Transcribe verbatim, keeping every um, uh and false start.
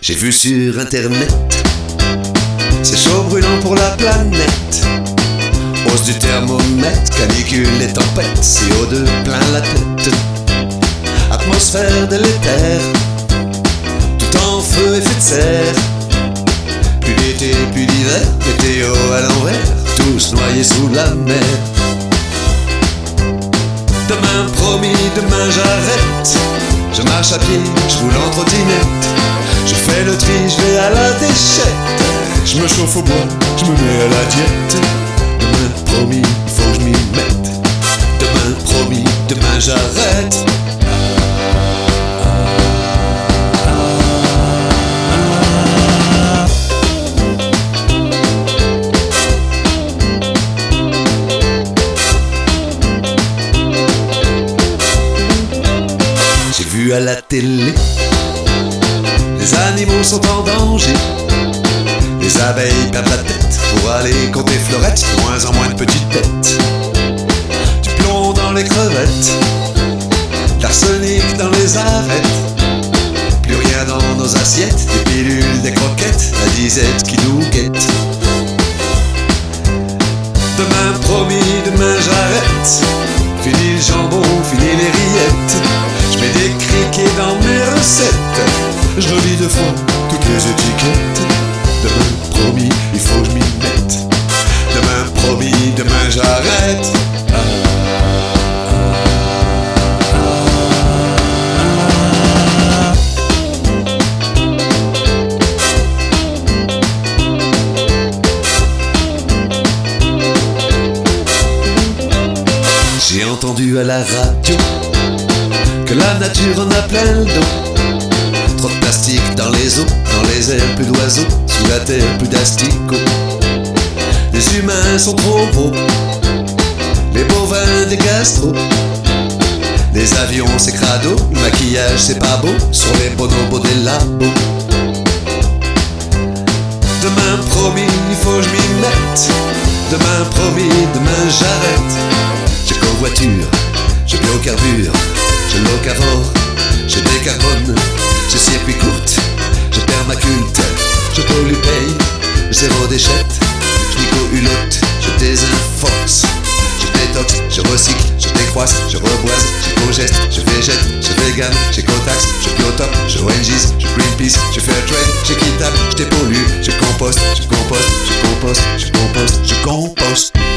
J'ai vu sur internet, c'est chaud brûlant pour la planète. Hausse du thermomètre, canicule et tempête, C O deux plein la tête. Atmosphère délétère, tout en feu effet de serre. Plus d'été, plus d'hiver, météo à l'envers, tous noyés sous la mer. Demain promis, demain j'arrête. Je marche à pied, je roule en trottinette. Je fais le tri, je vais à la déchette. Je me chauffe au bois, je me mets à la diète. Demain promis, il faut que je m'y mette. Demain promis, demain j'arrête. J'ai vu à la télé, les animaux sont en danger. Les abeilles perdent la tête pour aller compter fleurettes. De moins en moins de petites bêtes. Du plomb dans les crevettes, l'arsenic dans les arêtes. Plus rien dans nos assiettes, des pilules, des croquettes, la disette qui nous guette. Demain promis, demain j'arrête. Fini le jambon, fini les rillettes. Je mets des criquets dans mes recettes. Je relis deux fois toutes les étiquettes. Demain promis, il faut que je m'y mette. Demain promis, demain j'arrête. Ah, j'ai entendu à la radio que la nature en a plein le dos. Trop de plastique dans les eaux, dans les airs plus d'oiseaux, sous la terre plus d'asticots. Les humains sont trop gros, les bovins des gastro. Les avions c'est crado, le maquillage c'est pas beau, sur les bonobos des labos. Demain promis, il faut que je m'y mette. Demain promis, demain j'arrête. J'ai covoiture, je biocarbure, je locavore, je décarbone. Je circuit courte, je permaculte, je pollue paye, zéro déchet. Je nico-hulotte, je désinforce, je détox, je recycle, je décroisse, je reboise, je cogeste, je végète, je vegan, je cotax, je biotop, je O N Gs, je Greenpeace, je Fairtrade, j'équitable, je dépollue, je composte, je composte, je composte, je composte, je composte.